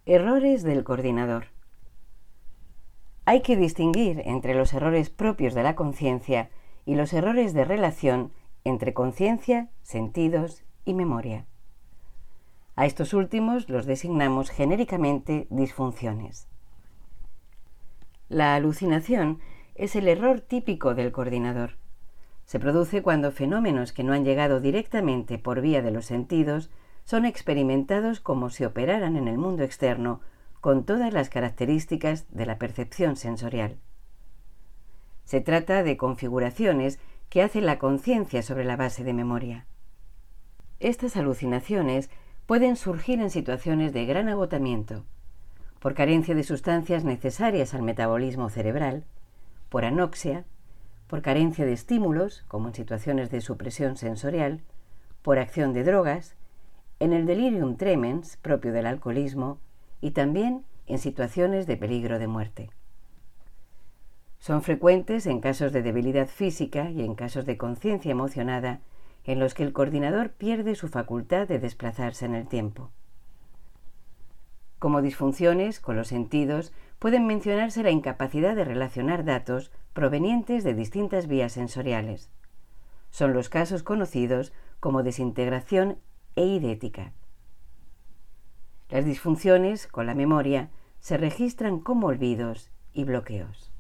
Errores del coordinador. Hay que distinguir entre los errores propios de la conciencia y los errores de relación entre conciencia, sentidos y memoria. A estos últimos los designamos genéricamente disfunciones. La alucinación es el error típico del coordinador. Se produce cuando fenómenos que no han llegado directamente por vía de los sentidos son experimentados como si operaran en el mundo externo con todas las características de la percepción sensorial. Se trata de configuraciones que hace la conciencia sobre la base de memoria. Estas alucinaciones pueden surgir en situaciones de gran agotamiento, por carencia de sustancias necesarias al metabolismo cerebral, por anoxia, por carencia de estímulos, como en situaciones de supresión sensorial, por acción de drogas, en el delirium tremens propio del alcoholismo y también en situaciones de peligro de muerte. Son frecuentes en casos de debilidad física y en casos de conciencia emocionada en los que el coordinador pierde su facultad de desplazarse en el tiempo. Como disfunciones con los sentidos pueden mencionarse la incapacidad de relacionar datos provenientes de distintas vías sensoriales. Son los casos conocidos como desintegración eidética. Las disfunciones con la memoria se registran como olvidos y bloqueos.